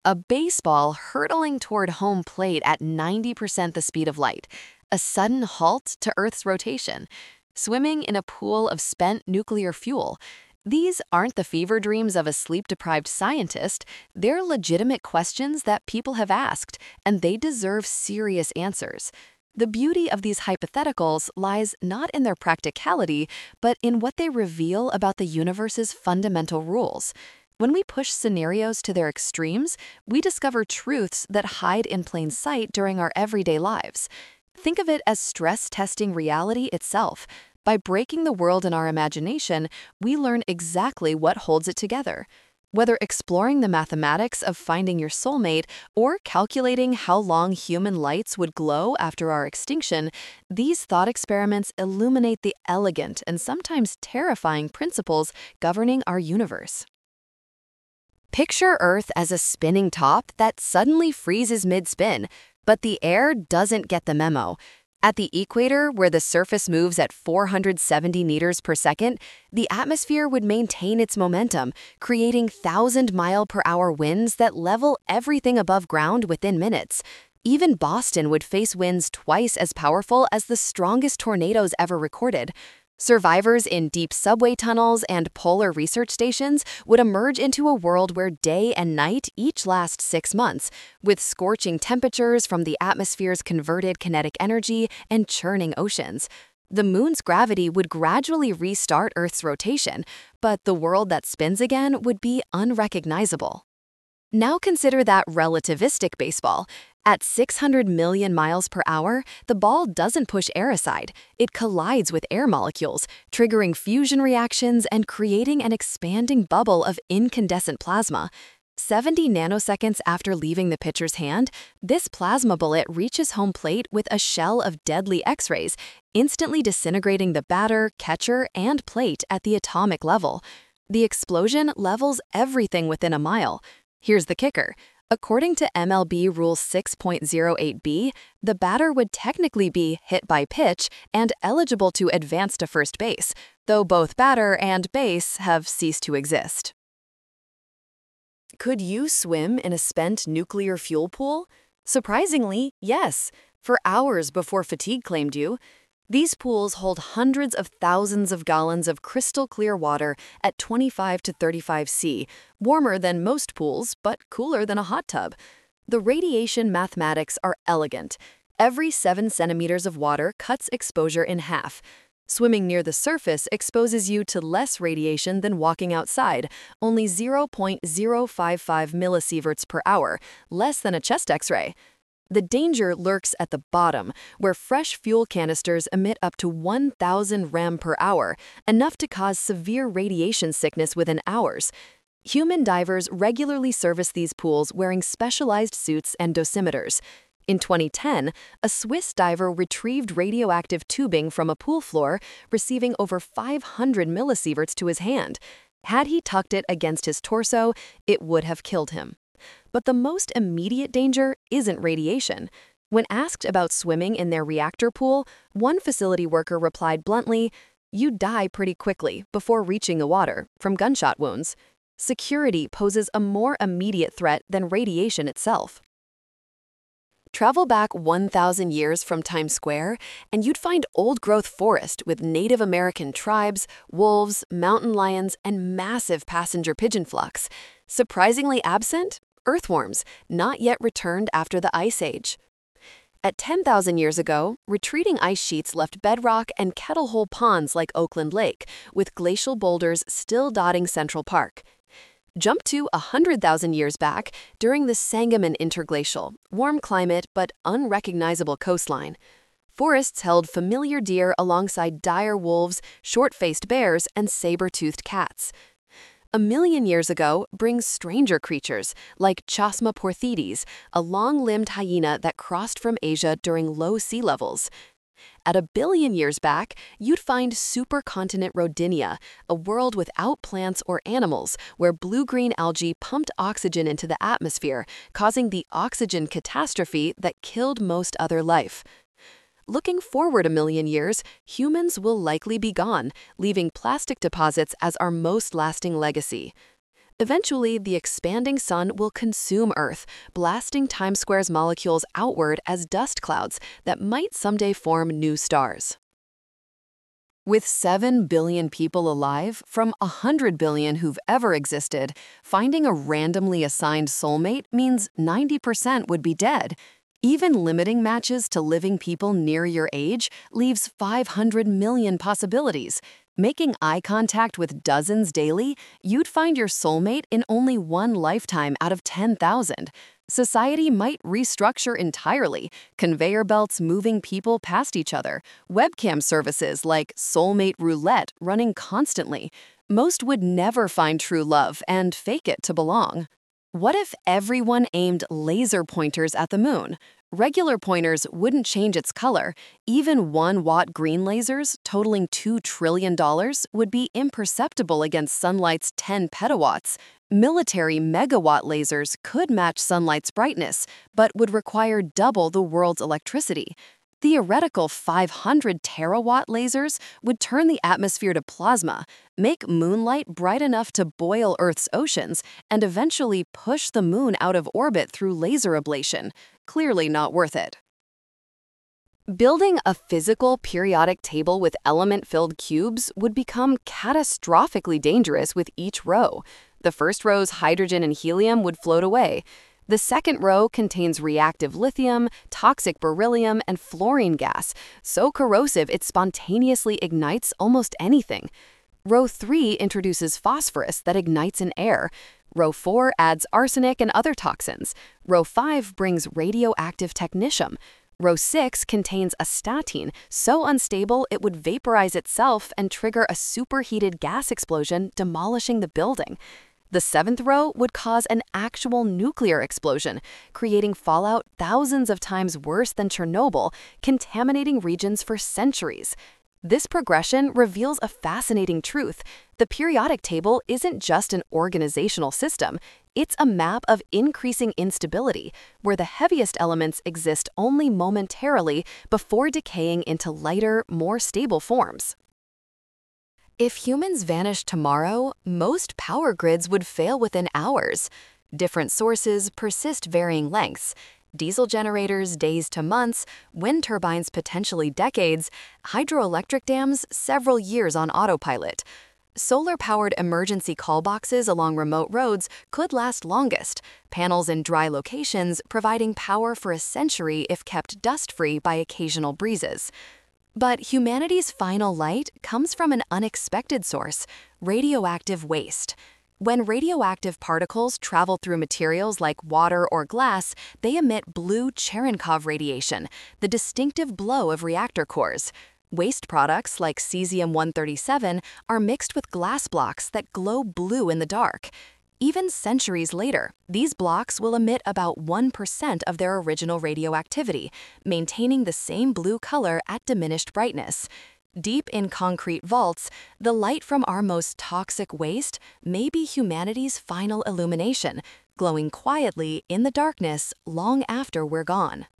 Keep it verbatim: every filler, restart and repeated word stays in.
A baseball hurtling toward home plate at ninety percent the speed of light, a sudden halt to Earth's rotation, swimming in a pool of spent nuclear fuel. These aren't the fever dreams of a sleep-deprived scientist. They're legitimate questions that people have asked, and they deserve serious answers. The beauty of these hypotheticals lies not in their practicality, but in what they reveal about the universe's fundamental rules. When we push scenarios to their extremes, we discover truths that hide in plain sight during our everyday lives. Think of it as stress testing reality itself. By breaking the world in our imagination, we learn exactly what holds it together. Whether exploring the mathematics of finding your soulmate or calculating how long human lights would glow after our extinction, these thought experiments illuminate the elegant and sometimes terrifying principles governing our universe. Picture Earth as a spinning top that suddenly freezes mid-spin, but the air doesn't get the memo. At the equator, where the surface moves at four hundred seventy meters per second, the atmosphere would maintain its momentum, creating thousand-mile-per-hour winds that level everything above ground within minutes. Even Boston would face winds twice as powerful as the strongest tornadoes ever recorded. Survivors in deep subway tunnels and polar research stations would emerge into a world where day and night each last six months, with scorching temperatures from the atmosphere's converted kinetic energy and churning oceans. The moon's gravity would gradually restart Earth's rotation, but the world that spins again would be unrecognizable. Now consider that relativistic baseball. At six hundred million miles per hour, the ball doesn't push air aside. It collides with air molecules, triggering fusion reactions and creating an expanding bubble of incandescent plasma. seventy nanoseconds after leaving the pitcher's hand, this plasma bullet reaches home plate with a shell of deadly X-rays, instantly disintegrating the batter, catcher, and plate at the atomic level. The explosion levels everything within a mile. Here's the kicker. According to M L B Rule six point oh eight B, the batter would technically be hit by pitch and eligible to advance to first base, though both batter and base have ceased to exist. Could you swim in a spent nuclear fuel pool? Surprisingly, yes, for hours before fatigue claimed you. These pools hold hundreds of thousands of gallons of crystal clear water at twenty-five to thirty-five C, warmer than most pools, but cooler than a hot tub. The radiation mathematics are elegant. Every seven centimeters of water cuts exposure in half. Swimming near the surface exposes you to less radiation than walking outside, only zero point zero five five millisieverts per hour, less than a chest X-ray. The danger lurks at the bottom, where fresh fuel canisters emit up to one thousand rem per hour, enough to cause severe radiation sickness within hours. Human divers regularly service these pools wearing specialized suits and dosimeters. In twenty ten, a Swiss diver retrieved radioactive tubing from a pool floor, receiving over five hundred millisieverts to his hand. Had he tucked it against his torso, it would have killed him. But the most immediate danger isn't radiation. When asked about swimming in their reactor pool, one facility worker replied bluntly, "You'd die pretty quickly before reaching the water from gunshot wounds." Security poses a more immediate threat than radiation itself. Travel back one thousand years from Times Square, and you'd find old-growth forest with Native American tribes, wolves, mountain lions, and massive passenger pigeon flocks. Surprisingly absent? Earthworms, not yet returned after the Ice Age. At ten thousand years ago, retreating ice sheets left bedrock and kettle-hole ponds like Oakland Lake, with glacial boulders still dotting Central Park. Jump to one hundred thousand years back during the Sangamon Interglacial, warm climate but unrecognizable coastline. Forests held familiar deer alongside dire wolves, short-faced bears, and saber-toothed cats. A million years ago brings stranger creatures like Chasma porthetes, a long-limbed hyena that crossed from Asia during low sea levels. At a billion years back, you'd find supercontinent Rodinia, a world without plants or animals, where blue-green algae pumped oxygen into the atmosphere, causing the oxygen catastrophe that killed most other life. Looking forward a million years, humans will likely be gone, leaving plastic deposits as our most lasting legacy. Eventually, the expanding sun will consume Earth, blasting Times Square's molecules outward as dust clouds that might someday form new stars. With seven billion people alive, from one hundred billion who've ever existed, finding a randomly assigned soulmate means ninety percent would be dead. Even limiting matches to living people near your age leaves five hundred million possibilities. Making eye contact with dozens daily, you'd find your soulmate in only one lifetime out of ten thousand. Society might restructure entirely, conveyor belts moving people past each other, webcam services like Soulmate Roulette running constantly. Most would never find true love and fake it to belong. What if everyone aimed laser pointers at the moon? Regular pointers wouldn't change its color. Even one-watt green lasers, totaling two trillion dollars, would be imperceptible against sunlight's ten petawatts. Military megawatt lasers could match sunlight's brightness, but would require double the world's electricity. Theoretical five hundred terawatt lasers would turn the atmosphere to plasma, make moonlight bright enough to boil Earth's oceans, and eventually push the moon out of orbit through laser ablation. Clearly not worth it. Building a physical periodic table with element-filled cubes would become catastrophically dangerous with each row. The first row's hydrogen and helium would float away. The second row contains reactive lithium, toxic beryllium, and fluorine gas, so corrosive it spontaneously ignites almost anything. Row three introduces phosphorus that ignites in air. Row four adds arsenic and other toxins. Row five brings radioactive technetium. Row six contains a statine, so unstable it would vaporize itself and trigger a superheated gas explosion, demolishing the building. The seventh row would cause an actual nuclear explosion, creating fallout thousands of times worse than Chernobyl, contaminating regions for centuries. This progression reveals a fascinating truth. The periodic table isn't just an organizational system, it's a map of increasing instability, where the heaviest elements exist only momentarily before decaying into lighter, more stable forms. If humans vanished tomorrow, most power grids would fail within hours. Different sources persist varying lengths. Diesel generators days to months, wind turbines potentially decades, hydroelectric dams several years on autopilot. Solar-powered emergency call boxes along remote roads could last longest, panels in dry locations providing power for a century if kept dust-free by occasional breezes. But humanity's final light comes from an unexpected source: radioactive waste. When radioactive particles travel through materials like water or glass, they emit blue Cherenkov radiation, the distinctive glow of reactor cores. Waste products like cesium one thirty-seven are mixed with glass blocks that glow blue in the dark. Even centuries later, these blocks will emit about one percent of their original radioactivity, maintaining the same blue color at diminished brightness. Deep in concrete vaults, the light from our most toxic waste may be humanity's final illumination, glowing quietly in the darkness long after we're gone.